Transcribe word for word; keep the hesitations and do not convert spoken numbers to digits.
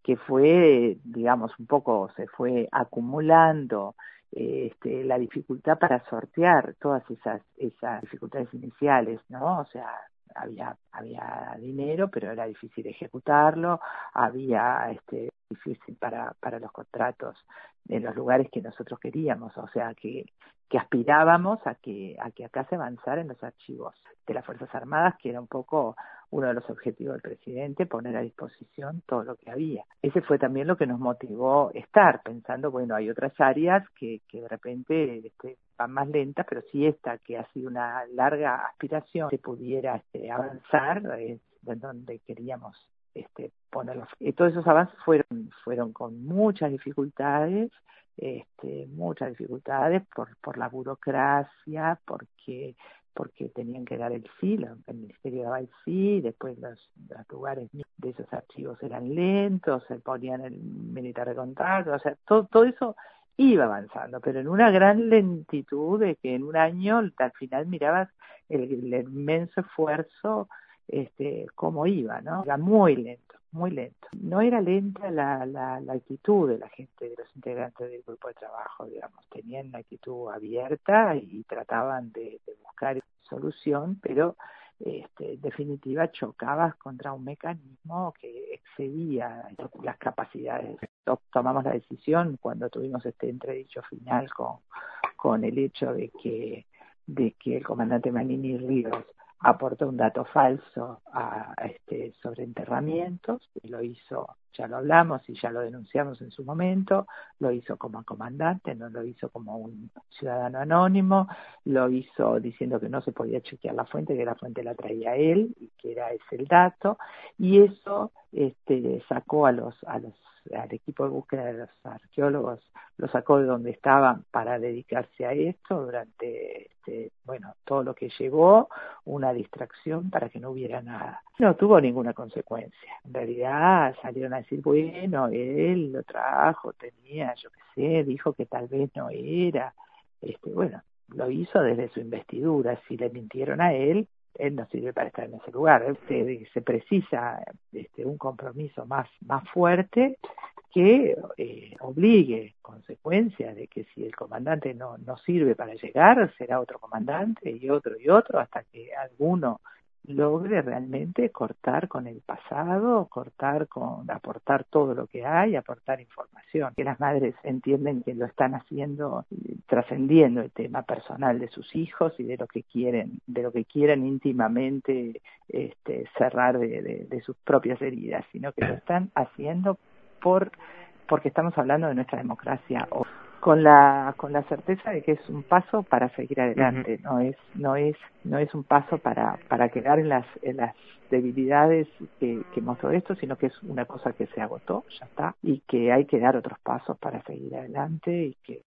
que fue, digamos, un poco se fue acumulando eh, este, la dificultad para sortear todas esas, esas dificultades iniciales, ¿no? O sea, había, había dinero, pero era difícil ejecutarlo, había este, difícil para, para los contratos en los lugares que nosotros queríamos, o sea, que, que aspirábamos a que, a que acá se avanzara en los archivos de las Fuerzas Armadas, que era un poco uno de los objetivos del presidente, poner a disposición todo lo que había. Ese fue también lo que nos motivó estar, pensando, bueno, hay otras áreas que, que de repente este, van más lentas, pero si esta, que ha sido una larga aspiración, se pudiera este, avanzar, es en donde queríamos este, ponerlos. Y todos esos avances fueron, fueron con muchas dificultades, este, muchas dificultades por, por la burocracia, porque porque tenían que dar el sí, el ministerio daba el sí, después los, los lugares de esos archivos eran lentos, se ponían el militar de contacto, o sea, todo, todo eso iba avanzando, pero en una gran lentitud de que en un año al final mirabas el, el inmenso esfuerzo, este, cómo iba, ¿no? Era muy lento, muy lento. No era lenta la, la, la actitud de la gente, de los integrantes del grupo de trabajo, digamos, tenían una actitud abierta y trataban de, de buscar solución, pero este, en definitiva chocabas contra un mecanismo que excedía las capacidades. Tomamos la decisión cuando tuvimos este entredicho final con, con el hecho de que, de que el comandante Manini Ríos aportó un dato falso a, a este, sobre enterramientos, y lo hizo, ya lo hablamos y ya lo denunciamos en su momento, lo hizo como comandante, no lo hizo como un ciudadano anónimo, lo hizo diciendo que no se podía chequear la fuente, que la fuente la traía él y que era ese el dato, y eso este, sacó a los, a los al equipo de búsqueda de los arqueólogos, lo sacó de donde estaban para dedicarse a esto durante, este, bueno, todo lo que llevó, una distracción para que no hubiera nada. No tuvo ninguna consecuencia. En realidad salieron a decir, bueno, él lo trajo, tenía, yo qué sé, dijo que tal vez no era. Este, bueno, lo hizo desde su investidura. Si le mintieron a él, él no sirve para estar en ese lugar. Este, se precisa este, un compromiso más, más fuerte que eh, obligue, consecuencia de que si el comandante no, no sirve para llegar, será otro comandante y otro y otro, hasta que alguno logre realmente cortar con el pasado, cortar con, aportar todo lo que hay, aportar información. Que las madres entienden que lo están haciendo, trascendiendo el tema personal de sus hijos y de lo que quieren, de lo que quieren íntimamente este, cerrar de, de, de sus propias heridas, sino que lo están haciendo por porque estamos hablando de nuestra democracia, con la con la certeza de que es un paso para seguir adelante. Uh-huh. no es no es no es un paso para para quedar en las en las debilidades que, que mostró esto, sino que es una cosa que se agotó, ya está, y que hay que dar otros pasos para seguir adelante y que